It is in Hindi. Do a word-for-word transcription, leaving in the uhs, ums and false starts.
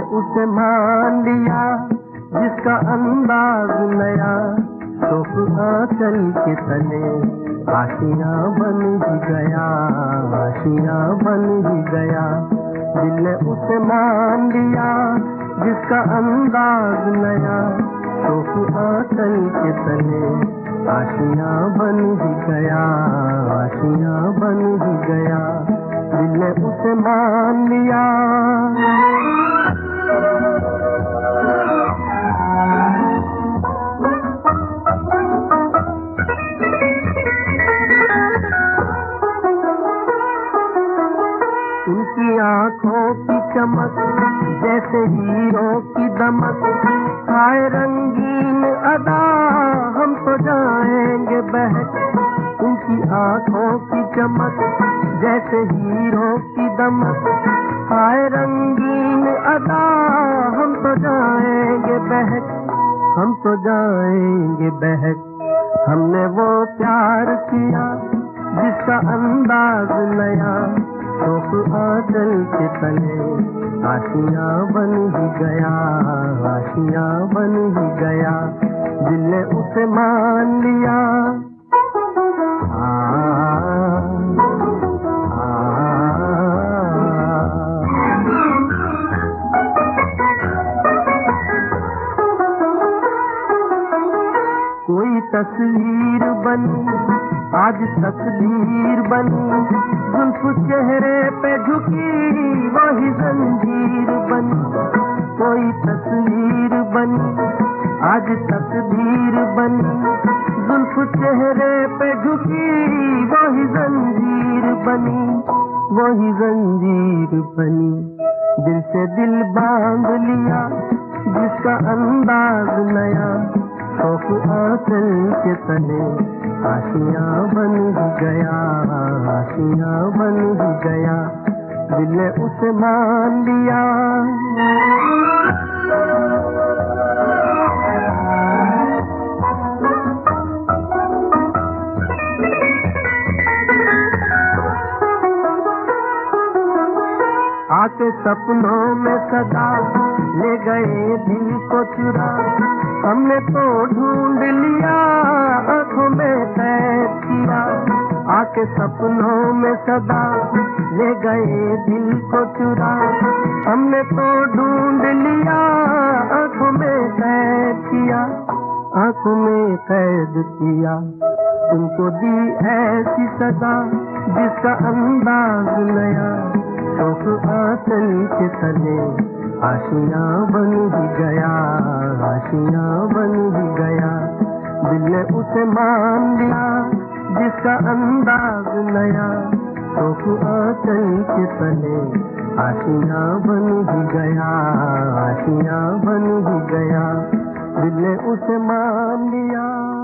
उसे मान लिया जिसका अंदाज नया, शोक आंचल के तले आशियां बन ही गया, आशियां बन ही गया। दिल ने उसे मान लिया जिसका अंदाज नया, शोक आंचल के तले आशियां बन ही गया, आशियां बन ही गया। दिल ने उसे मान लिया। उनकी आंखों की चमक जैसे हीरो की दमक, हाय रंगीन अदा हम तो जाएंगे बहक। उनकी आंखों की चमक जैसे हीरो की दमक, हाय रंगीन अदा हम तो जाएंगे बहक, हम तो जाएंगे बहक। हमने वो प्यार किया जिसका अंदाज नया, शोक आंचल के तले आशियां बन ही गया, आशियां बन ही गया। दिल ने उसे मान लिया। आ, आ, कोई तस्वीर बनी आज तकदीर बनी, जुल्फ चेहरे पे झुकी वही जंजीर बनी। कोई तस्वीर बनी आज तकदीर बनी, जुल्फ चेहरे पे झुकी वही जंजीर बनी, वही जंजीर बनी। दिल से दिल बांध लिया जिसका अंदाज नया, शोक आंचल के तले आशियां बन ही गया, आशियां बन ही गया। दिल ने उसे मान लिया। आके सपनों में सदा ले गए दिल को चुरा, हमने तो ढूंढ लिया आंखों में कैद किया। आके सपनों में सदा ले गए दिल को चुरा, हमने तो ढूंढ लिया आंखों में कैद किया, आंखों में कैद किया। तुमको दी ऐसी सदा जिसका अंदाज नया, शोक आंचल के तले आशियां बन ही गया, आशियां बन ही गया। दिल ने उसे मान लिया जिसका अंदाज नया, शोक आंचल के तले आशियां बन ही गया, आशियां बन ही गया। दिल ने उसे मान लिया।